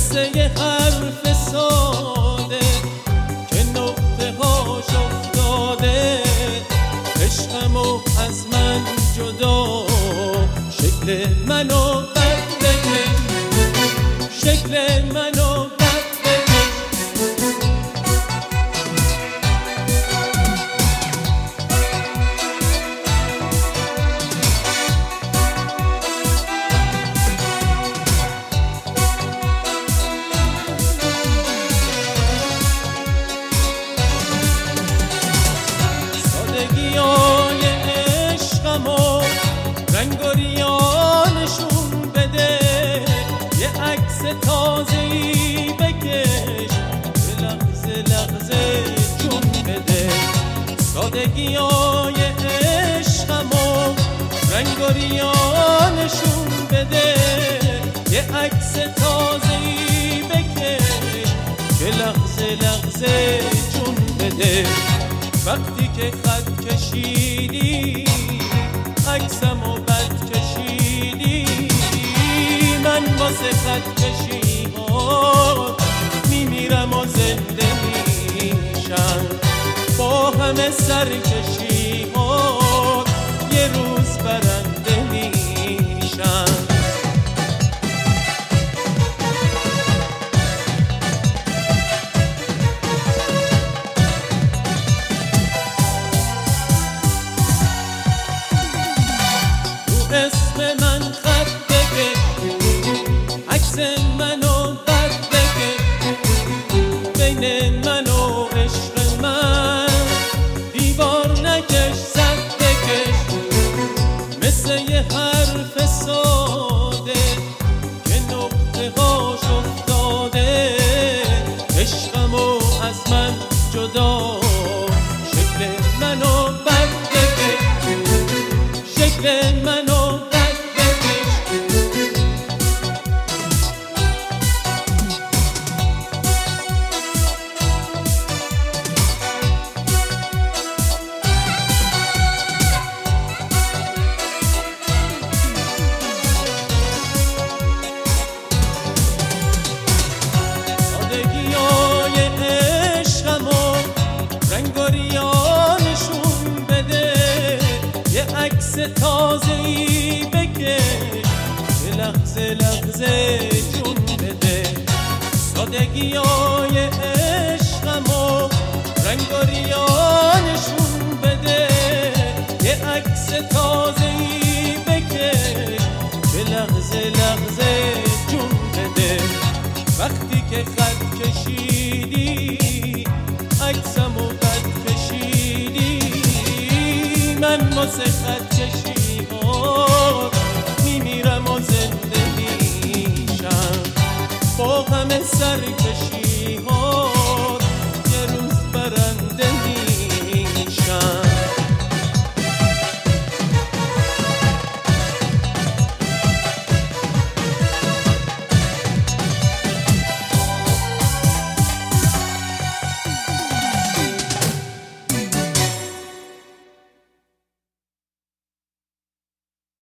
مثل یه حرف ساده که نقطه هاش افتاده، عشقمو از من جدا، شکل منو بد بکش، شکل منو بد بکش. سادگیای عشقمو رنگ و ریانشون بده، یه عکس تازه‌ای بکش، یه لحظه لحظه جون بده. سادگیای عشقمو رنگ و ریانشون بده، یه عکس تازه‌ای بکش، یه لحظه لحظه جون بده. وقتی که خط کشیدی عکسمو بد کشیدی، من واسه خط کشی‌هات میمیرم و زنده میشم. با همه سرکشی‌هات یه روز برنده میشم. اسم من خط بکش، عکس منو بد بکش، بین من و عشق من دیوار نکش، سد بکش. مثل یه حرف ساده که نقطه هاش افتاده، عشقمو از من جدا، شکل منو بد بکش، شکل منو ریانشون بده، یه عکس تازه‌ای بکش، یه لحظه لحظه جون بده. سادگیای عشقمو رنگ و ریانشون بده، یه عکس تازه‌ای بکش، یه لحظه لحظه جون بده. وقتی که خط کشیدی عکسمو بد کشیدی، من واسه خط کشی‌هات میمیرم و زنده میشم. با همه سرکشی